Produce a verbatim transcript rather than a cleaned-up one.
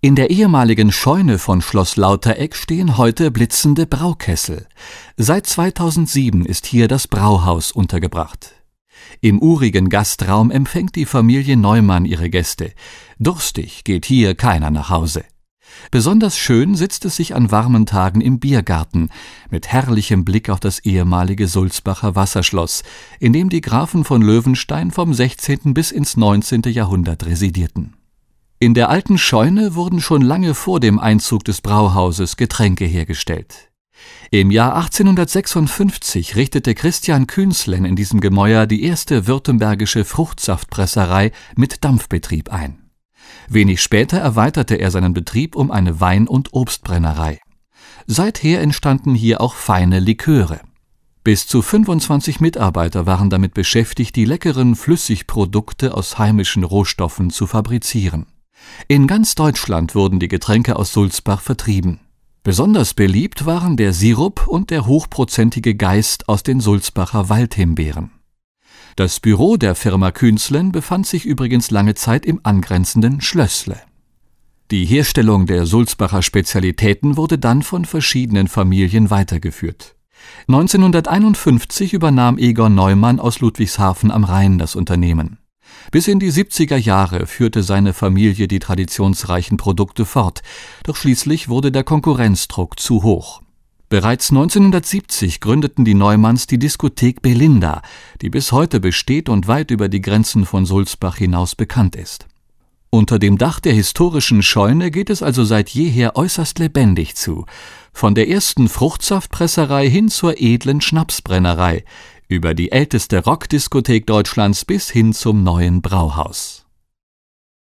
In der ehemaligen Scheune von Schloss Lautereck stehen heute blitzende Braukessel. Seit zweitausendsieben ist hier das Brauhaus untergebracht. Im urigen Gastraum empfängt die Familie Neumann ihre Gäste. Durstig geht hier keiner nach Hause. Besonders schön sitzt es sich an warmen Tagen im Biergarten, mit herrlichem Blick auf das ehemalige Sulzbacher Wasserschloss, in dem die Grafen von Löwenstein vom sechzehnten bis ins neunzehnte Jahrhundert residierten. In der alten Scheune wurden schon lange vor dem Einzug des Brauhauses Getränke hergestellt. Im Jahr achtzehnhundertsechsundfünfzig richtete Christian Künzlen in diesem Gemäuer die erste württembergische Fruchtsaftpresserei mit Dampfbetrieb ein. Wenig später erweiterte er seinen Betrieb um eine Wein- und Obstbrennerei. Seither entstanden hier auch feine Liköre. Bis zu fünfundzwanzig Mitarbeiter waren damit beschäftigt, die leckeren Flüssigprodukte aus heimischen Rohstoffen zu fabrizieren. In ganz Deutschland wurden die Getränke aus Sulzbach vertrieben. Besonders beliebt waren der Sirup und der hochprozentige Geist aus den Sulzbacher Waldhimbeeren. Das Büro der Firma Künzlen befand sich übrigens lange Zeit im angrenzenden Schlößle. Die Herstellung der Sulzbacher Spezialitäten wurde dann von verschiedenen Familien weitergeführt. neunzehnhunderteinundfünfzig übernahm Egon Neumann aus Ludwigshafen am Rhein das Unternehmen. Bis in die siebziger Jahre führte seine Familie die traditionsreichen Produkte fort, doch schließlich wurde der Konkurrenzdruck zu hoch. Bereits neunzehnhundertsiebzig gründeten die Neumanns die Diskothek Belinda, die bis heute besteht und weit über die Grenzen von Sulzbach hinaus bekannt ist. Unter dem Dach der historischen Scheune geht es also seit jeher äußerst lebendig zu, von der ersten Fruchtsaftpresserei hin zur edlen Schnapsbrennerei, über die älteste Rockdiskothek Deutschlands bis hin zum neuen Brauhaus.